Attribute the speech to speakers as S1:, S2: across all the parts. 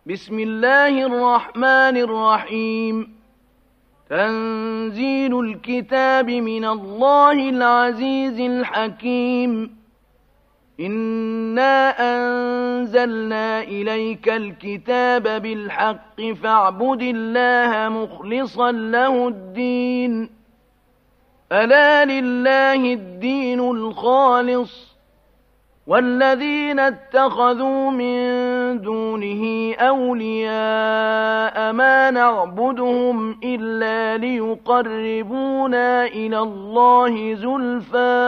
S1: بسم الله الرحمن الرحيم. تنزيل الكتاب من الله العزيز الحكيم. إنا أنزلنا إليك الكتاب بالحق فاعبد الله مخلصا له الدين. ألا لله الدين الخالص، والذين اتخذوا من دونه أولياء ما نعبدهم إلا ليقربونا إلى الله زلفى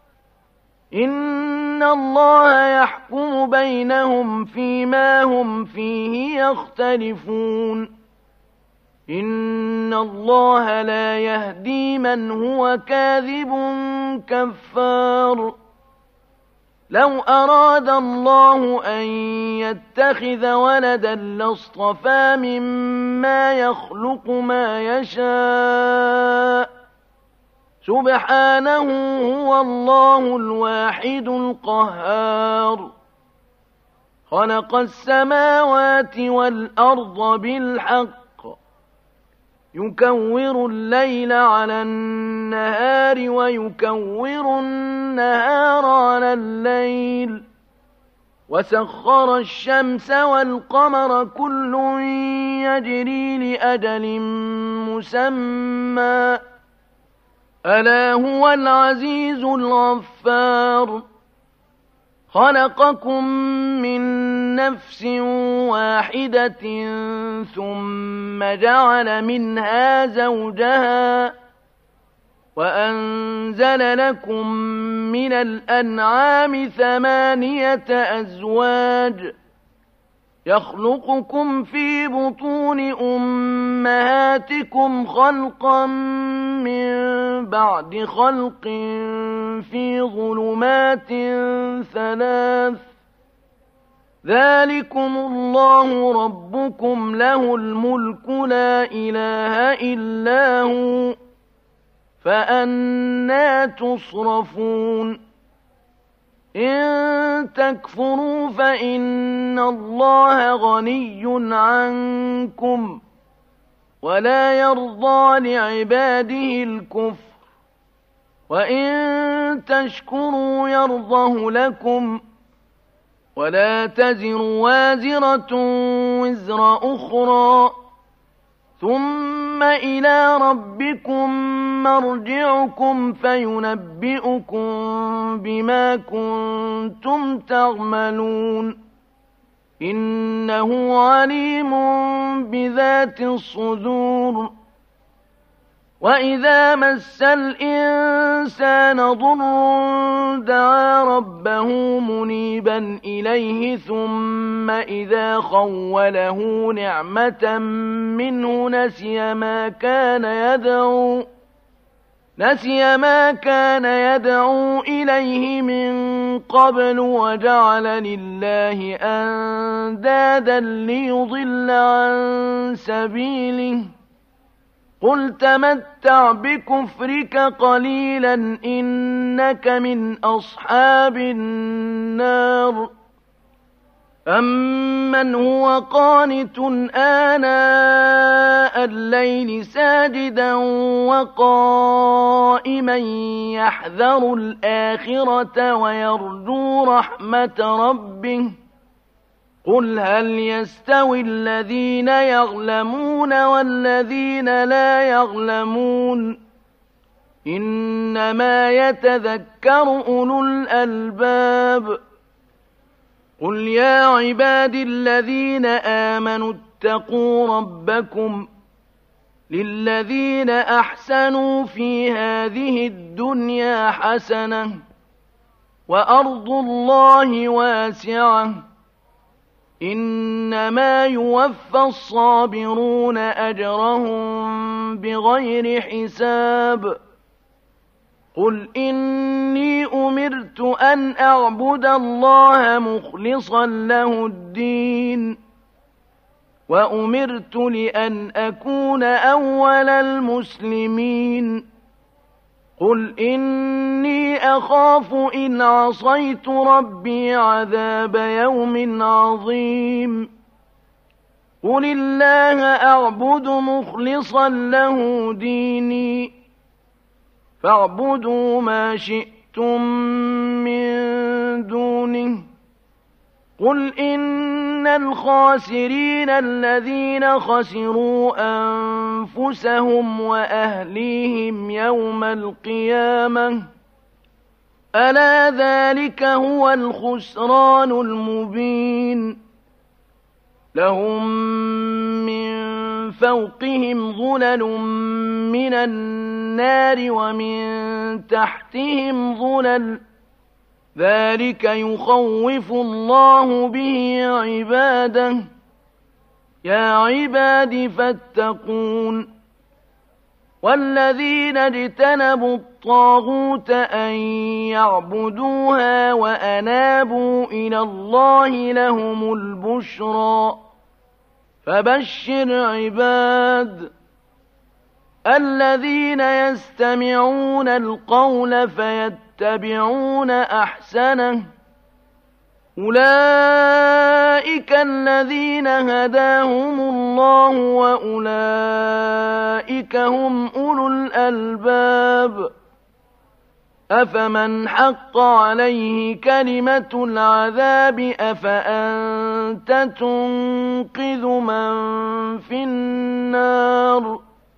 S1: إن الله يحكم بينهم فيما هم فيه يختلفون. إن الله لا يهدي من هو كاذب كفار. لو أراد الله أن يتخذ ولدا لاصطفى مما يخلق ما يشاء، سبحانه هو الله الواحد القهار. خلق السماوات والأرض بالحق، يكور الليل على النهار ويكور النهار على الليل، وسخر الشمس والقمر كل يجري لأجل مسمى، ألا هو العزيز الغفار. خلقكم من نفس واحدة ثم جعل منها زوجها وأنزل لكم من الأنعام 8 أزواج، يخلقكم في بطون أمهاتكم خلقا من بعد خلق في ظلمات 3، ذلكم الله ربكم له الملك لا إله إلا هو، فأنى تصرفون. إن تكفروا فإن الله غني عنكم ولا يرضى لعباده الكفر، وإن تشكروا يرضه لكم، ولا تزر وازرة وزر أخرى، ثم إلى ربكم مرجعكم فينبئكم بما كنتم تعملون، إنه عليم بذات الصدور. وإذا مس الإنسان ضر دعا ربه منيبا إليه ثم إذا خوله نعمة منه نسي ما كان يدعو إليه من قبل وجعل لله أندادا ليضل عن سبيله. قل تمتع بكفرك قليلا إنك من أصحاب النار. أمن هو قانت آناء الليل ساجدا وقائما يحذر الآخرة ويرجو رحمة ربه، قل هل يستوي الذين يعلمون والذين لا يعلمون، إنما يتذكر أولو الألباب. قل يا عباد الذين آمنوا اتقوا ربكم، للذين أحسنوا في هذه الدنيا حسنة وأرض الله واسعة، إنما يوفى الصابرون أجرهم بغير حساب. قل إني أمرت أن أعبد الله مخلصا له الدين، وأمرت لأن أكون أول المسلمين. قل إني أخاف إن عصيت ربي عذاب يوم عظيم. قل الله أعبد مخلصا له ديني فاعبدوا ما شئتم من دونه قل إن الخاسرين الذين خسروا أنفسهم وأهليهم يوم القيامة ألا ذلك هو الخسران المبين لهم من فوقهم ظلل من النار ومن تحتهم ظلل ذلك يخوف الله به عباده يا عباد فاتقون والذين اجتنبوا الطاغوت أن يعبدوها وأنابوا إلى الله لهم البشرى فبشر عباد الذين يستمعون القول فيتبعون أحسنه أولئك الذين هداهم الله وأولئك هم أولو الألباب أفمن حق عليه كلمة العذاب أفأنت تنقذ من في النار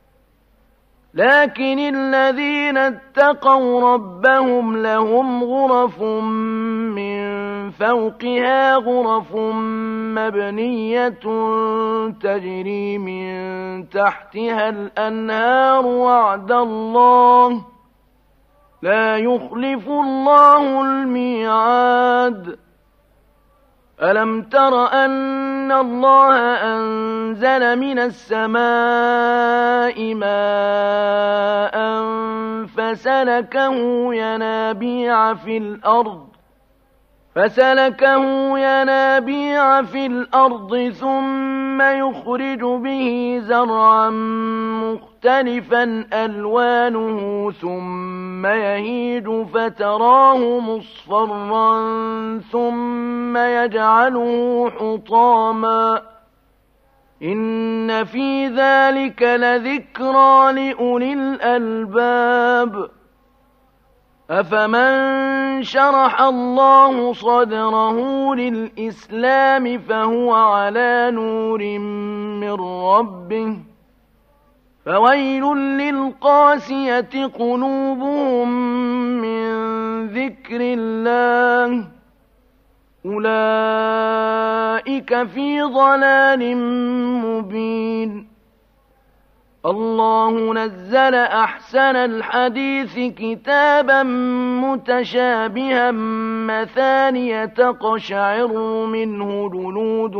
S1: لكن الذين اتقوا ربهم لهم غرف من فوقها غرف مبنية تجري من تحتها الأنهار وعد الله لا يخلف الله الميعاد ألم تر أن الله أنزل من السماء ماء فسلكه ينابيع في الأرض ثم يخرج به زرعا مختلفا ألوانه ثم يهيج فتراه مصفرا ثم يجعله حطاما إن في ذلك لذكرى لأولي الألباب أفمن شرح الله صدره للإسلام فهو على نور من ربه فويل للقاسية قلوبهم من ذكر الله أولئك في ضلال مبين الله نزل أحسن الحديث كتابا متشابها مثانية تقشعر منه جلود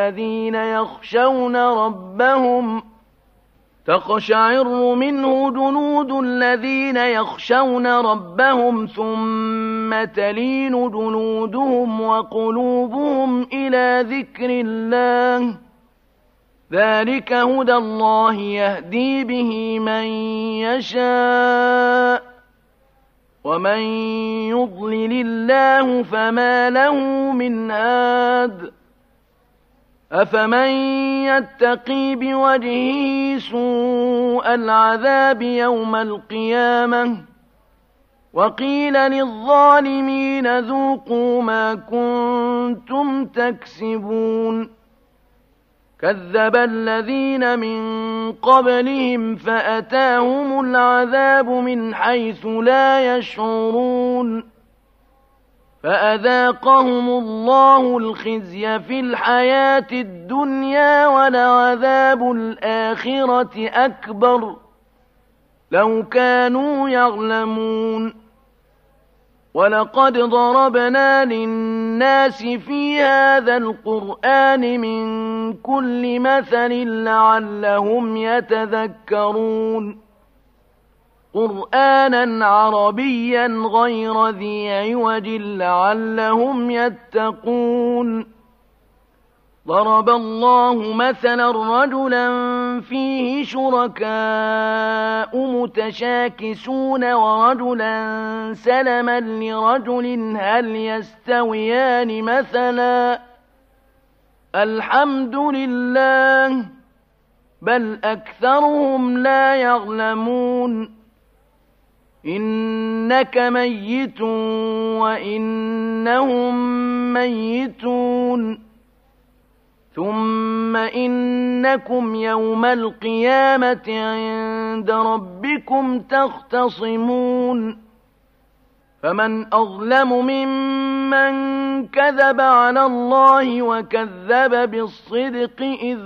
S1: الذين يخشون ربهم ثم تلين جلودهم وقلوبهم إلى ذكر الله ذلك هدى الله يهدي به من يشاء ومن يضلل الله فما له من هاد أفمن يتقي بوجهه سوء العذاب يوم القيامة وقيل للظالمين ذوقوا ما كنتم تكسبون كذب الذين من قبلهم فأتاهم العذاب من حيث لا يشعرون فأذاقهم الله الخزي في الحياة الدنيا ولعذاب الآخرة أكبر لو كانوا يعلمون ولقد ضربنا للناس في هذا القرآن من كل مثل لعلهم يتذكرون قرآنا عربيا غير ذي عوج لعلهم يتقون ضرب الله مثلا رجلا فيه شركاء متشاكسون ورجلا سلما لرجل هل يستويان مثلا الحمد لله بل أكثرهم لا يعلمون إنك ميت وإنهم ميتون ثم إنكم يوم القيامة عند ربكم تختصمون فمن أظلم ممن كذب على الله وكذب بالصدق إذ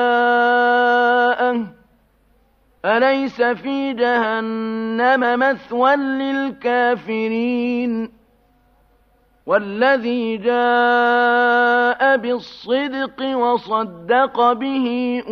S1: جاءه أليس في جهنم مثوى للكافرين والذي جاء بالصدق وصدق به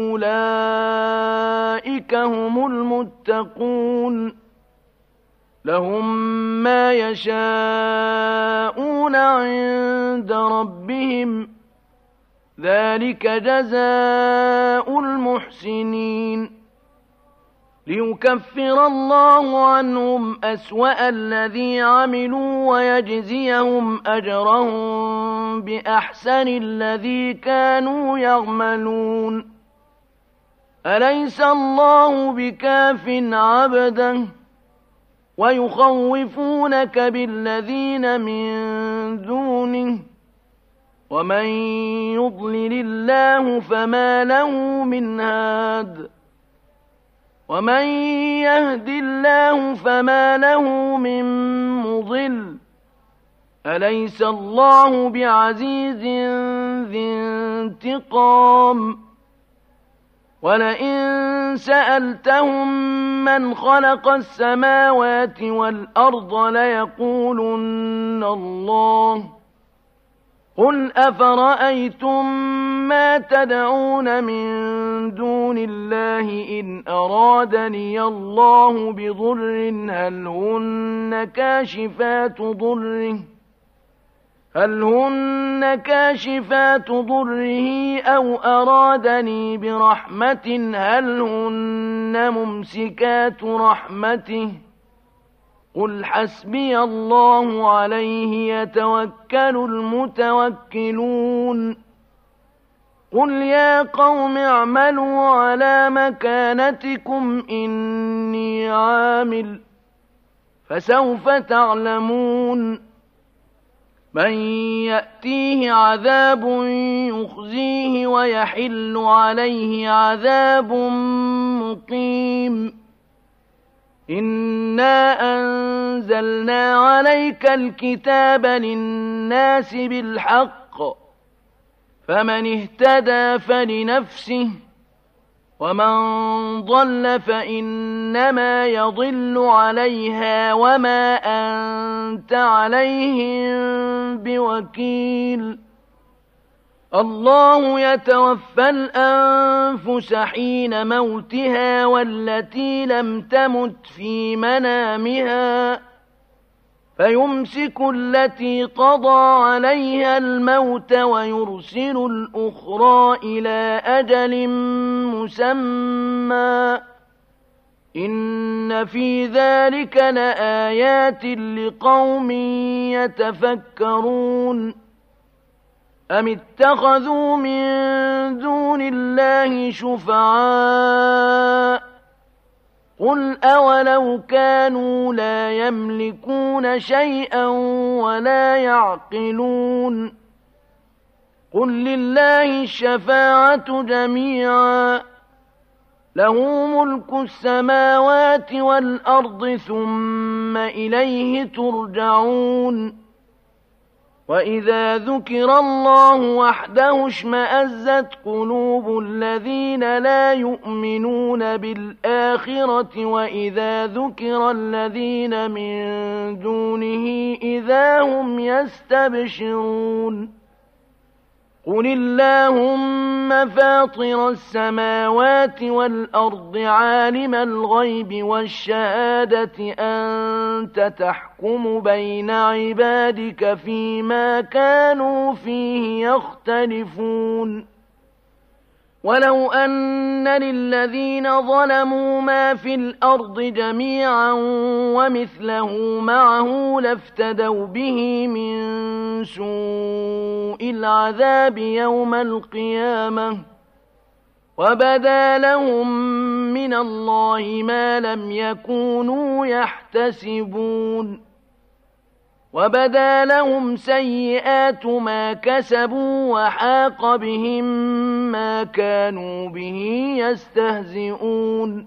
S1: أولئك هم المتقون لهم ما يشاءون عند ربهم ذلك جزاء المحسنين ليكفر الله عنهم أسوأ الذي عملوا ويجزيهم أجرهم بأحسن الذي كانوا يعملون أليس الله بكاف عبده ويخوفونك بالذين من دونه ومن يضلل الله فما له من هاد ومن يهد الله فما له من مضل أليس الله بعزيز ذي انتقام ولئن سألتهم من خلق السماوات والأرض ليقولن الله قل أفرأيتم ما تدعون من دون الله إن أرادني الله بضر هل هن كاشفات ضره أو أرادني برحمة هل هن ممسكات رحمته قل حسبي الله عليه يتوكل المتوكلون قل يا قوم اعملوا على مكانتكم إني عامل فسوف تعلمون من يأتيه عذاب يخزيه ويحل عليه عذاب مقيم إنا أنزلنا عليك الكتاب للناس بالحق فمن اهتدى فلنفسه ومن ضل فإنما يضل عليها وما أنت عليهم بوكيل الله يتوفى الأنفس حين موتها والتي لم تمت في منامها فيمسك التي قضى عليها الموت ويرسل الأخرى إلى أجل مسمى إن في ذلك لآيات لقوم يتفكرون أم اتخذوا من دون الله شفعاء قل أولو كانوا لا يملكون شيئا ولا يعقلون قل لله الشفاعة جميعا له ملك السماوات والأرض ثم إليه ترجعون وإذا ذكر الله وحده اشمأزت قلوب الذين لا يؤمنون بالآخرة وإذا ذكر الذين من دونه إذا هم يستبشرون قل اللهم فاطر السماوات والأرض عالم الغيب والشهادة أنت تحكم بين عبادك فيما كانوا فيه يختلفون ولو أن للذين ظلموا ما في الأرض جميعا ومثله معه لافتدوا به من سوء العذاب يوم القيامة وبدا لهم من الله ما لم يكونوا يحتسبون وبدا لهم سيئات ما كسبوا وحاق بهم ما كانوا به يستهزئون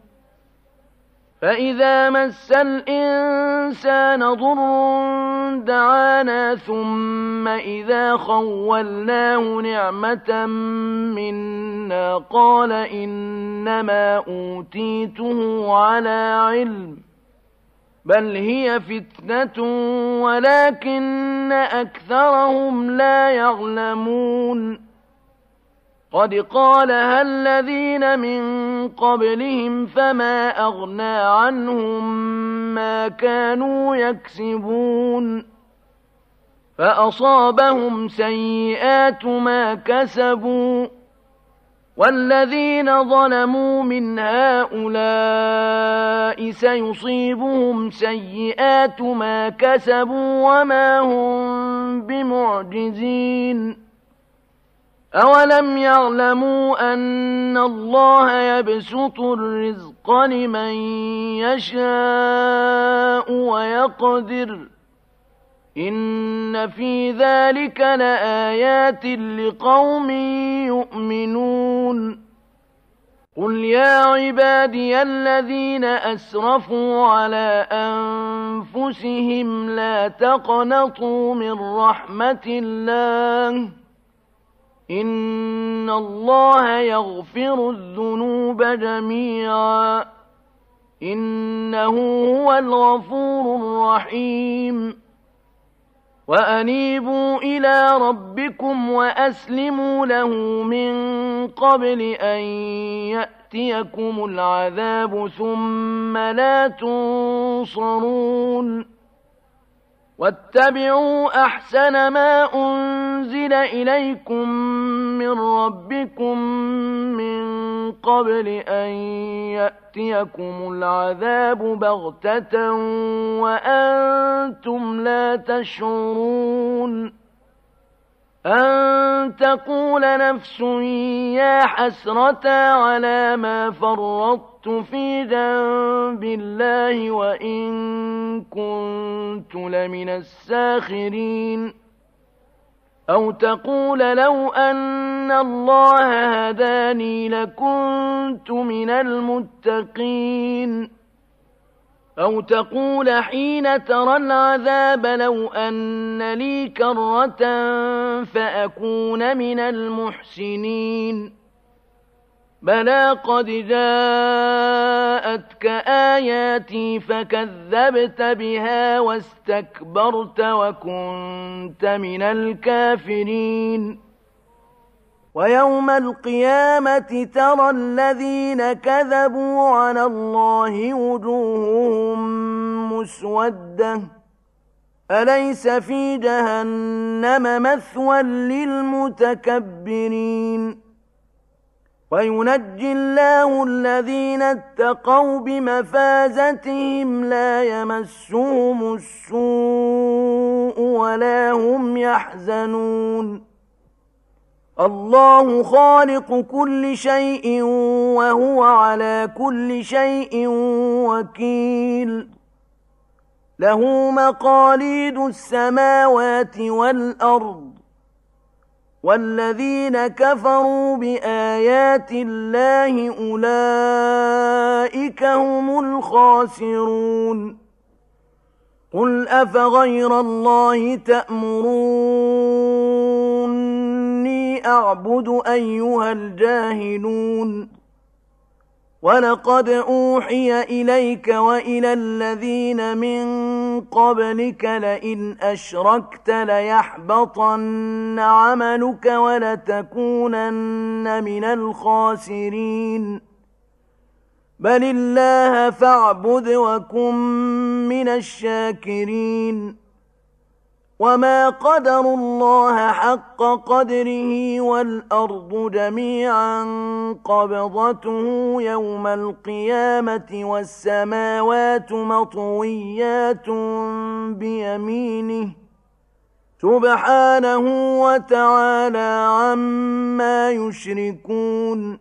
S1: فإذا مس الإنسان ضر دعانا ثم إذا خولناه نعمة منا قال إنما أوتيته على علم بل هي فتنة ولكن أكثرهم لا يعلمون قد قالها الذين من قبلهم فما أغنى عنهم ما كانوا يكسبون فأصابهم سيئات ما كسبوا والذين ظلموا من هؤلاء سيصيبهم سيئات ما كسبوا وما هم بمعجزين أولم يعلموا أن الله يبسط الرزق لمن يشاء ويقدر إن في ذلك لآيات لقوم يؤمنون قل يا عبادي الذين أسرفوا على أنفسهم لا تقنطوا من رحمة الله إن الله يغفر الذنوب جميعا إنه هو الغفور الرحيم وأنيبوا إلى ربكم وأسلموا له من قبل أن يأتيكم العذاب ثم لا تنصرون واتبعوا أحسن ما أنزل إليكم من ربكم من قبل أن يأتيكم العذاب بغتة وأنتم لا تشعرون أن تقول نفس يا حسرة على ما فرطت في جنب الله وإن كنت لمن الساخرين أو تقول لو أن الله هداني لكنت من المتقين أو تقول حين ترى العذاب لو أن لي كرة فأكون من المحسنين بلى قد جاءتك آياتي فكذبت بها واستكبرت وكنت من الكافرين ويوم القيامة ترى الذين كذبوا على الله وجوههم مسودة أليس في جهنم مثوى للمتكبرين وينجي الله الذين اتقوا بمفازتهم لا يمسهم السوء ولا هم يحزنون الله خالق كل شيء وهو على كل شيء وكيل له مقاليد السماوات والأرض والذين كفروا بآيات الله أولئك هم الخاسرون قل أفغير الله تأمروني أعبد أيها الجاهلون ولقد أوحي إليك وإلى الذين من قبلك لئن أشركت ليحبطن عملك ولتكونن من الخاسرين بل الله فاعبد وكن من الشاكرين وما قدروا الله حق قدره والأرض جميعا قبضته يوم القيامة والسماوات مطويات بيمينه سبحانه وتعالى عما يشركون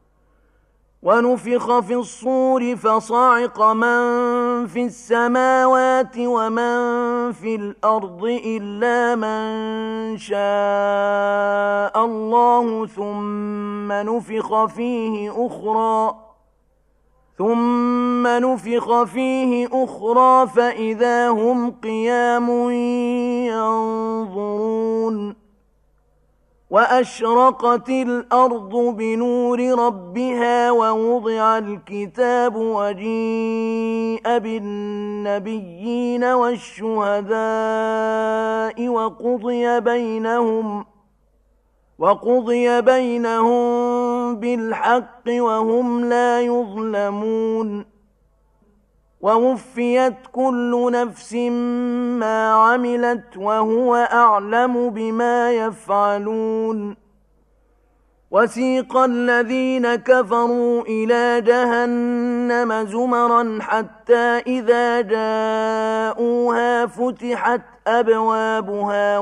S1: ونفخ في الصور فصعق من في السماوات ومن في الأرض إلا من شاء الله ثم نفخ فيه أخرى فإذا هم قيام ينظرون وأشرقت الأرض بنور ربها ووضع الكتاب وجيء بالنبيين والشهداء وقضي بينهم بالحق وهم لا يظلمون ووفيت كل نفس ما عملت وهو أعلم بما يفعلون وسيق الذين كفروا إلى جهنم زمرا حتى إذا جاءوها فتحت أبوابها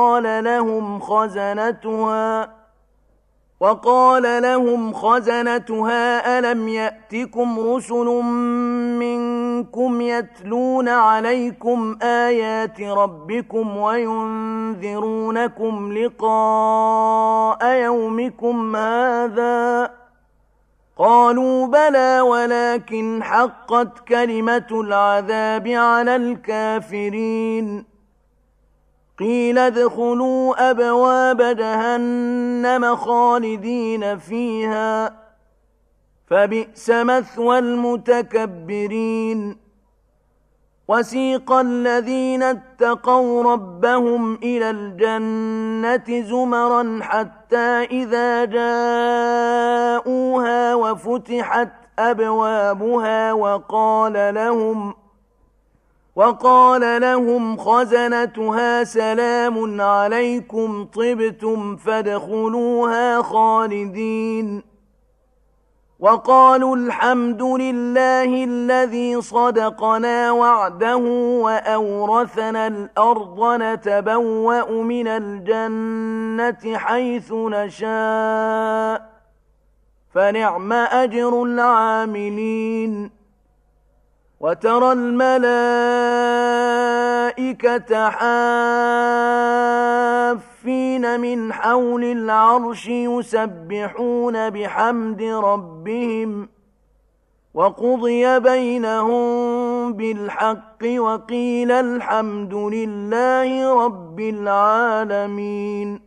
S1: وقال لهم خزنتها ألم يأتكم رسل منكم يتلون عليكم آيات ربكم وينذرونكم لقاء يومكم هذا قالوا بلى ولكن حقت كلمة العذاب على الكافرين قيل ادخلوا أبواب جهنم خالدين فيها فبئس مثوى المتكبرين وسيق الذين اتقوا ربهم إلى الجنة زمرا حتى إذا جاءوها وفتحت أبوابها وقال لهم خزنتها سلام عليكم طبتم فادخلوها خالدين وقالوا الحمد لله الذي صدقنا وعده وأورثنا الأرض نتبوأ من الجنة حيث نشاء فنعم أجر العاملين وترى الملائكة حافين من حول العرش يسبحون بحمد ربهم وقضي بينهم بالحق وقيل الحمد لله رب العالمين